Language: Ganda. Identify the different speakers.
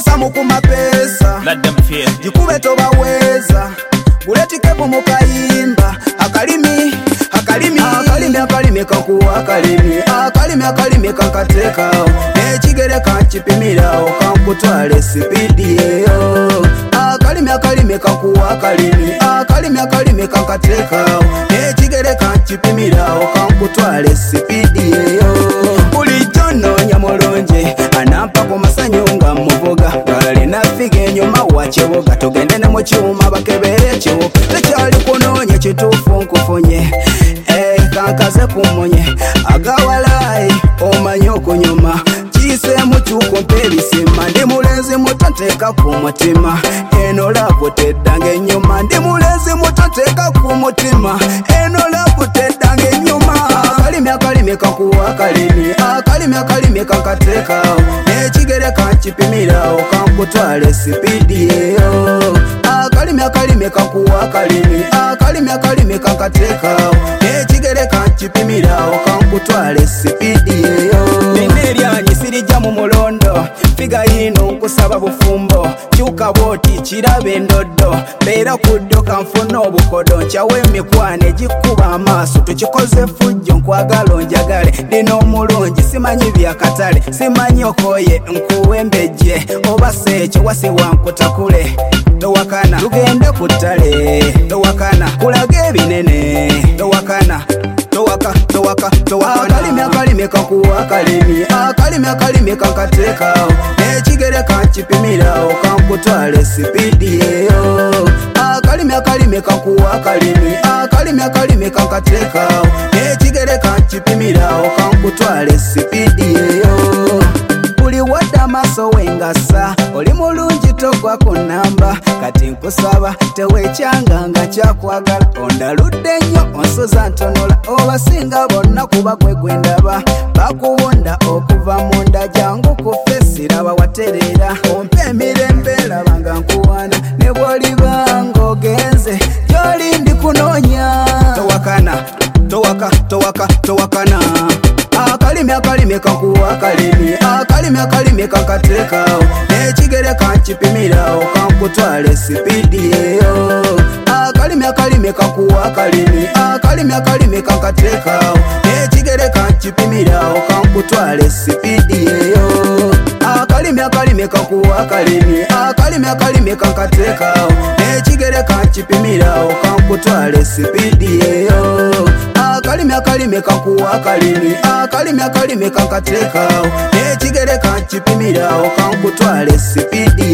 Speaker 1: pesa mukuma pesa jikube tobaweza guletikepo mukayimba akalimi kakuwa akalimi kankatekawo ekigere kankipimirawo kankutwale sipidi eyo akalimi kakuwa akalimi kankatekawo ekigere kankipimirawo kankutwale sipidi eyo bulijjo noonya mulungi anampa ku masanyu nga muvuga galina figa enyuma wa kibuga tugende ne mu kyuma bakebere ekiwuka tekyali kunoonya kituufu nkufunye kankaze kumunye agawalayi omanye okunyuma kiyiseemu kyukumpa ebisima ndi mulenzi muto nteeka ku mutima eno laavu teddanga ennyuma ndi mulenzi muto nteeka ku mutima eno laavu teddanga ennyuma akalimi kakuwa akalimi kankateekawo ekigere kankipimirawo kankutwale sipidi eyo akalimi kakuwa akalimi kankateekawo ekigere kankipimirawo kankutwale sipidi eyo nina eryanyi sirijja mu mulondo figa yino nkusaba bufumbo kyuka bwoti kiraba endoddo beera kuddo kanfuna obukodo nkyawo emikwano egikuba amaaso tukikoze fujjo nkwagala onjagale ndina omulungi simanyi byakatale simanyi okoye nkuwa embejje oba seekyo wasiwa nkutakule towakana tugende ku ttale towakana kulage ebinene towakana akalimi kakuwa akalimi kankateekawo ekigere kankipimirawo kankutwale sipidi eyo akalimi kakuwa akalimi kankateekawo ekigere kankipimirawo kankutwale sipidi eyo buli wadde amaaso wengasa oli mulungi togwa ku namba kati nkusaba teweekyanga nga kyakwagala ondaludde nnyo onsoza ntonola obasinga bonna kuba gwe gwendaba bakuwonda okuva munda jangu kufe siraba watereera ompe emirembe laba nga nkuwana ne bw'olibanga ogenze gy'oli ndi kunoonya towakana akalimi kakuwa akalimi kankateekawo ekigere kankipimirawo kankutwale sipidi eyo akalimi kakuwa akalimi kankateekawo ekigere kankipimirawo kankutwale sipidi eyo akalimi kakuwa akalimi kankateekawo ekigere kankipimirawo kankutwale sipidi eyo akalimi kakuwa akalimi kankateekawo ekigere kankipimirawo kankutwale sipidi